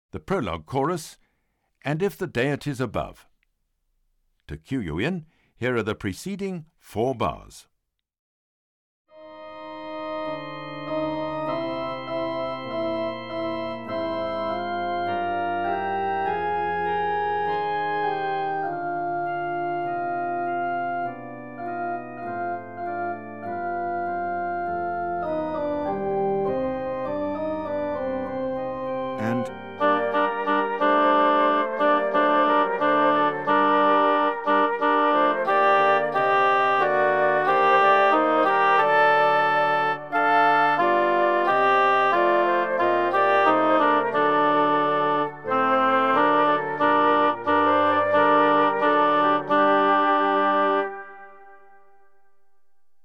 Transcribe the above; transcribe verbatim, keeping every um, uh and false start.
the prologue chorus, and If the Deities Above. To cue you in, here are the preceding four bars.